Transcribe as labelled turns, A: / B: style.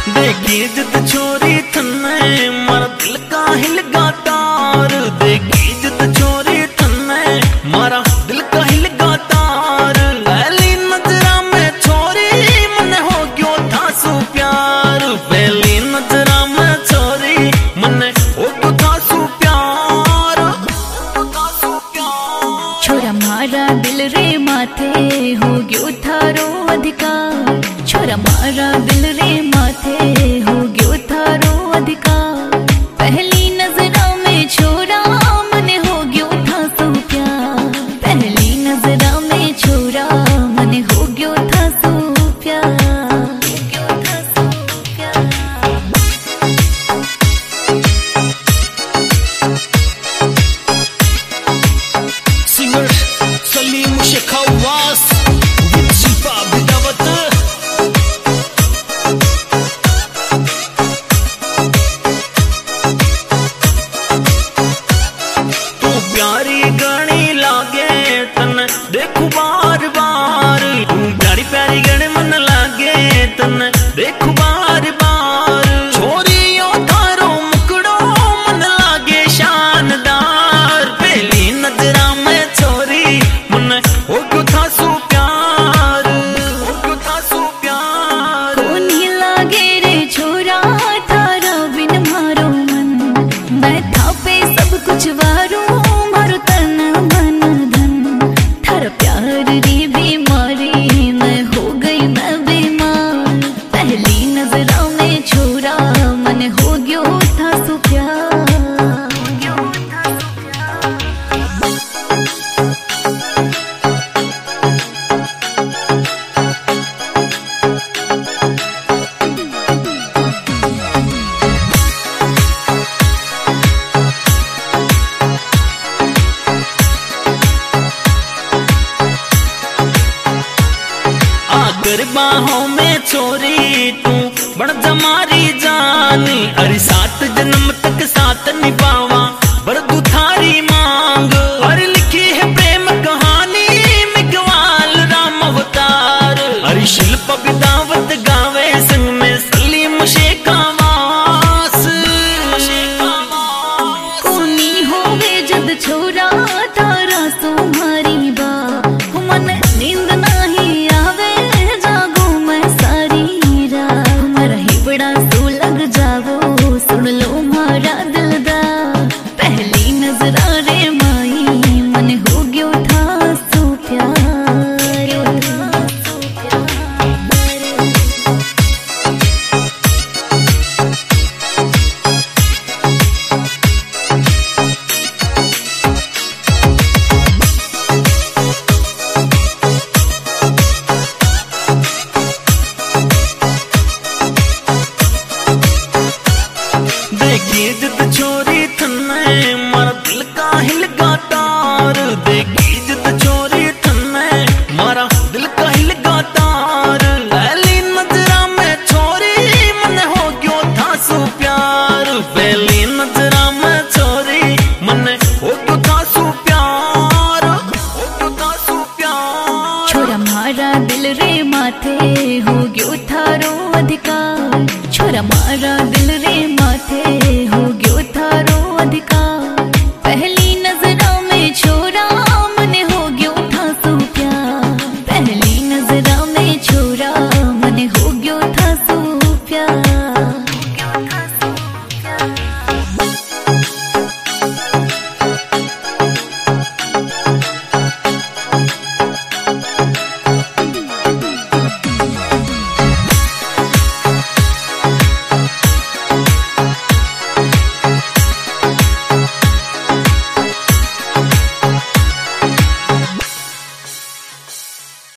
A: देखी जिद छोरी थने मारा दिल का हिलगा तार। देखी जिद छोरी थने मारा दिल का हिलगा तार। पहली नजरा में छोरी मन हो गयो था सु प्यार। पहली नजरा में छोरी मन हो गयो था सु प्यार।
B: छोरा मारा दिल रे माथे हो गयो थारो अधिकार। छोरा मारा दिल रे माथे हो गयो थारो अधिकार। पहली नजरा में छोरा मन हो गयो था सो प्यार। पहली नजरा में छोरा मन हो गयो था सो प्यार।
A: सिंगर सलीम शेखावास शिल्पा बिदावत। तू प्यारी गणी लागे तन देखू बार बार। तू प्यारी प्यारी गणी मन लागे तन देखू बार बार। छोरियों थारो मुकड़ो मन लागे शानदार। पहली नजरा में छोरी मन हो गयो था सु प्यार। हो गयो था सु प्यार।
B: कोनी लागे रे छोरा थारा बिन मारो मन। मैं था पे सब कुछ वारू मारो तन मन धन। थारा प्यार री बीमारी मैं हो गई मैं बीमार। पहली नजरा में छोरा मन हो गयो था सु प्यार।
A: आकर बाहों में छोरी तू बड़ जमारी जानी। अरे 7 जन्म तक साथ निभावा बरदू थारी मांग। और लिखी है प्रेम कहानी मिगवाल राम अवतार। अरे शिल्प बिदावत गावे संग में सलीम शेखावास।
B: कोनी होवे जद छोरा तारा तुम्हारी बा। मन नींद नहीं आवे जागो मैं सारी रात। हमारा ही बड़ा सो लग जावो सुन लो मारा दिलदार। पहली नजरा रे माई मन हो गयो था सो प्यार।
A: देखी जिद छोरी थने मारा दिल का हिलगा तार। देखी जिद छोरी थने मारा दिल का हिलगा तार। पहली नजरा में छोरी मन हो गयो था सु प्यार। पहली नजरा में छोरी मन हो गयो था सु प्यार। हो गयो था सु प्यार।
B: छोरा मारा दिल रे माथे हो गयो थारो अधिकार। छोरा मारा